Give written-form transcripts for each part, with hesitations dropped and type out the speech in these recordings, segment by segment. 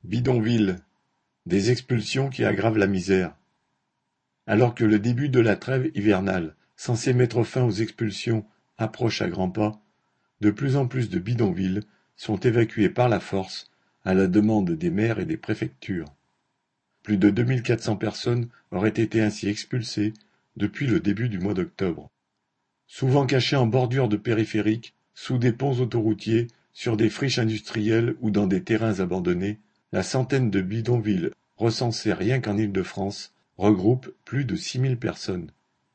Bidonvilles, des expulsions qui aggravent la misère. Alors que le début de la trêve hivernale, censé mettre fin aux expulsions, approche à grands pas, de plus en plus de bidonvilles sont évacués par la force à la demande des maires et des préfectures. Plus de 2400 personnes auraient été ainsi expulsées depuis le début du mois d'octobre. Souvent cachées en bordure de périphériques, sous des ponts autoroutiers, sur des friches industrielles ou dans des terrains abandonnés, la centaine de bidonvilles recensés rien qu'en Île-de-France regroupe plus de 6000 personnes.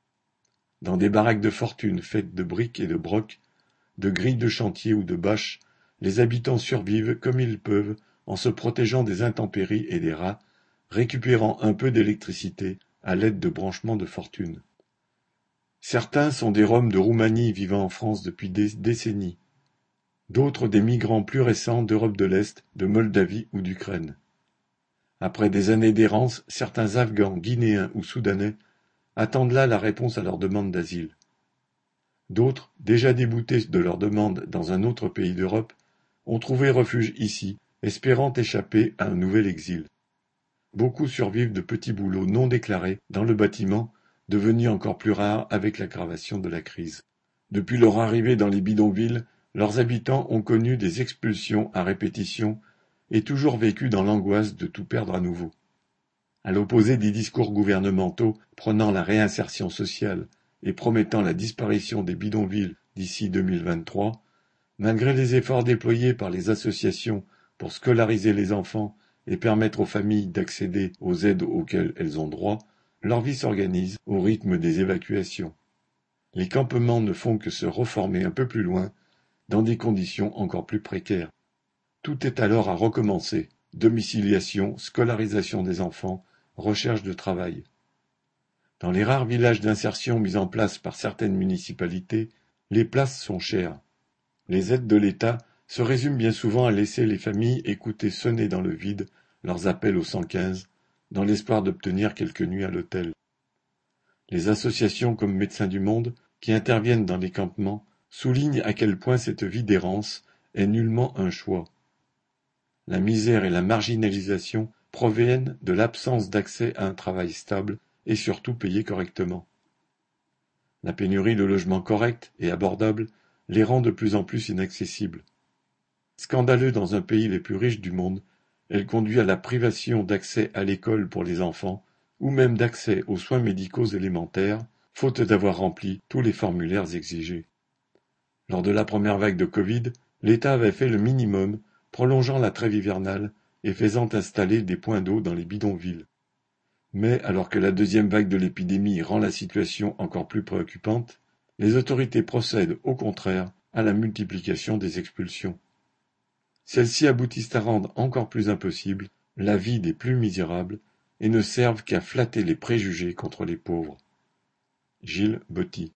Dans des baraques de fortune faites de briques et de brocs, de grilles de chantier ou de bâches, les habitants survivent comme ils peuvent en se protégeant des intempéries et des rats, récupérant un peu d'électricité à l'aide de branchements de fortune. Certains sont des Roms de Roumanie vivant en France depuis des décennies, d'autres des migrants plus récents d'Europe de l'Est, de Moldavie ou d'Ukraine. Après des années d'errance, certains Afghans, Guinéens ou Soudanais attendent là la réponse à leur demande d'asile. D'autres, déjà déboutés de leur demande dans un autre pays d'Europe, ont trouvé refuge ici, espérant échapper à un nouvel exil. Beaucoup survivent de petits boulots non déclarés dans le bâtiment, devenus encore plus rares avec l'aggravation de la crise. Depuis leur arrivée dans les bidonvilles, leurs habitants ont connu des expulsions à répétition et toujours vécu dans l'angoisse de tout perdre à nouveau. À l'opposé des discours gouvernementaux prônant la réinsertion sociale et promettant la disparition des bidonvilles d'ici 2023, malgré les efforts déployés par les associations pour scolariser les enfants et permettre aux familles d'accéder aux aides auxquelles elles ont droit, leur vie s'organise au rythme des évacuations. Les campements ne font que se reformer un peu plus loin, dans des conditions encore plus précaires. Tout est alors à recommencer: domiciliation, scolarisation des enfants, recherche de travail. Dans les rares villages d'insertion mis en place par certaines municipalités, les places sont chères. Les aides de l'État se résument bien souvent à laisser les familles écouter sonner dans le vide leurs appels au 115, dans l'espoir d'obtenir quelques nuits à l'hôtel. Les associations comme Médecins du Monde, qui interviennent dans les campements, soulignent à quel point cette vie d'errance est nullement un choix. La misère et la marginalisation proviennent de l'absence d'accès à un travail stable et surtout payé correctement. La pénurie de logements corrects et abordables les rend de plus en plus inaccessibles. Scandaleux dans un pays les plus riches du monde, elle conduit à la privation d'accès à l'école pour les enfants, ou même d'accès aux soins médicaux élémentaires, faute d'avoir rempli tous les formulaires exigés. Lors de la première vague de Covid, l'État avait fait le minimum, prolongeant la trêve hivernale et faisant installer des points d'eau dans les bidonvilles. Mais alors que la deuxième vague de l'épidémie rend la situation encore plus préoccupante, les autorités procèdent au contraire à la multiplication des expulsions. Celles-ci aboutissent à rendre encore plus impossible la vie des plus misérables et ne servent qu'à flatter les préjugés contre les pauvres. Gilles Botti.